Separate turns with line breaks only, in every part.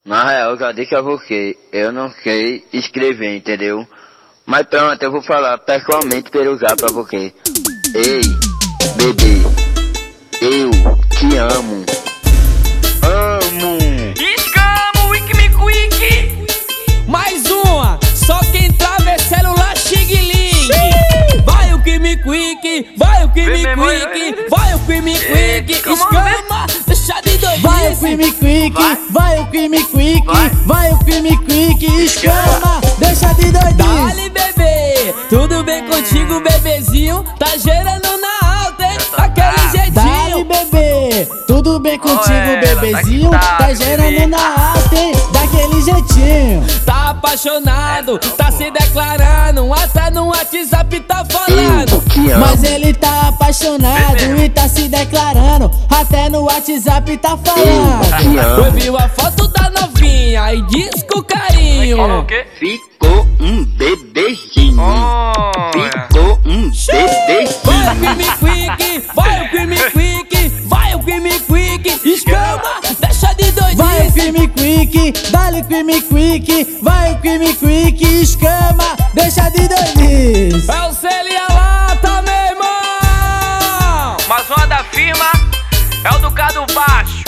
Na real, eu já disse a você, eu não sei escrever, entendeu? Mas pronto, eu vou falar pessoalmente pelo zap pra você. Ei, bebê, eu te amo. Amo.
Escamo, Wick me quick.
Mais uma, só quem trava é celular xing-ling. Vai o que me quick, vai o que me quick, vai o que me quick. Escama, deixa de doidice. Vai o que me quick, vai o que me quick, vai o que me quick. Escama, deixa de doidice. Dale, bebê, tudo bem contigo, bebezinho? Tá gerando na alta, hein? Aquele jeitinho. Dale, bebê, tudo bem contigo, bebezinho? Tá gerando na alta, hein? Daquele jeitinho. Tá apaixonado, tá se declarando, até no WhatsApp tá falando. Mas ele tá apaixonado e tá se declarando, até no WhatsApp tá falando. Eu vi a foto da novinha e diz com carinho.
Ficou um bebezinho. Ficou um bebezinho.
Vai o que me quick, vai o que me quick, vai o que me quick. Escama, deixa de doidice. Vai o que me quick, dale que me quick, vai o que me quick. Escama, deixa de doidice. É o Celia Lata, meu irmão.
Mais uma da firma é o Ducado Baixo.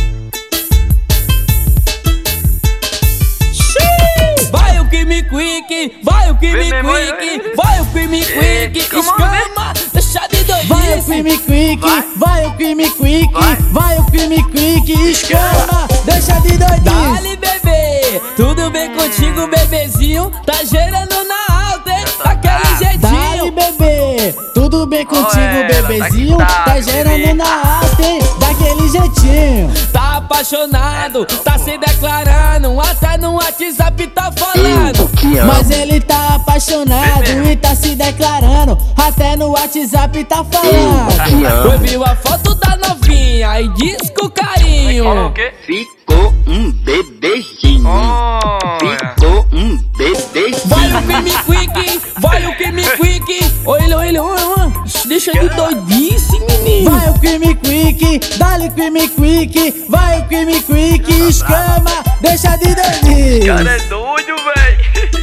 Vai o que me quick, vai o que me quick, vai o que me quick. Escama, deixa de doidice. Vai o que me quick, vai o que me quick, vai o que me quick. Escama, deixa de doidice. Dale, bebê, tudo bem contigo, bebezinho? Tá gerando na alta, hein? Daquele jeitinho. Dale, bebê, tudo bem contigo, bebezinho? Tá gerando na alta, hein? Daquele jeitinho. Tá apaixonado, tá se declarando, até no WhatsApp tá falando. Mas ele tá apaixonado e tá se declarando, até no WhatsApp tá falando. Eu vi a foto da novinha e diz com carinho.
Ficou um bebezinho. Ficou um bebezinho.
Vai o que me quick, vai o que me quick. Olha, olha, olha, deixa de doidice, menino. Vai o que me quick, dale que me quick, vai o que me quick. Escama, deixa de doidice.
Cara é doido, véi.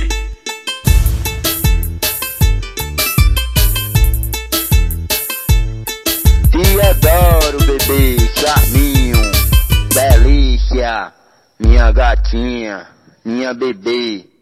Te adoro, bebê, charminho, delícia, minha gatinha, minha bebê.